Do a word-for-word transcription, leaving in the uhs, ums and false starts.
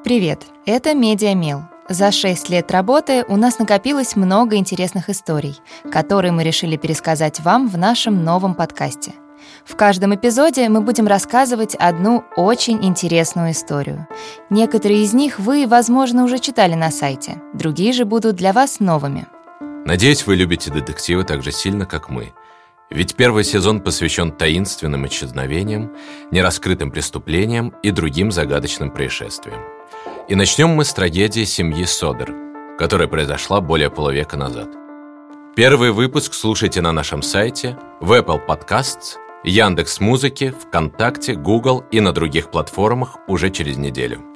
Привет, это Медиамил. За шесть лет работы у нас накопилось много интересных историй, которые мы решили пересказать вам в нашем новом подкасте. В каждом эпизоде мы будем рассказывать одну очень интересную историю. Некоторые из них вы, возможно, уже читали на сайте, другие же будут для вас новыми. Надеюсь, вы любите детективы так же сильно, как мы. Ведь первый сезон посвящен таинственным исчезновениям, нераскрытым преступлениям и другим загадочным происшествиям. И начнем мы с трагедии семьи Содер, которая произошла более полувека назад. Первый выпуск слушайте на нашем сайте, в Apple Podcasts, Яндекс.Музыке, ВКонтакте, Google и на других платформах уже через неделю.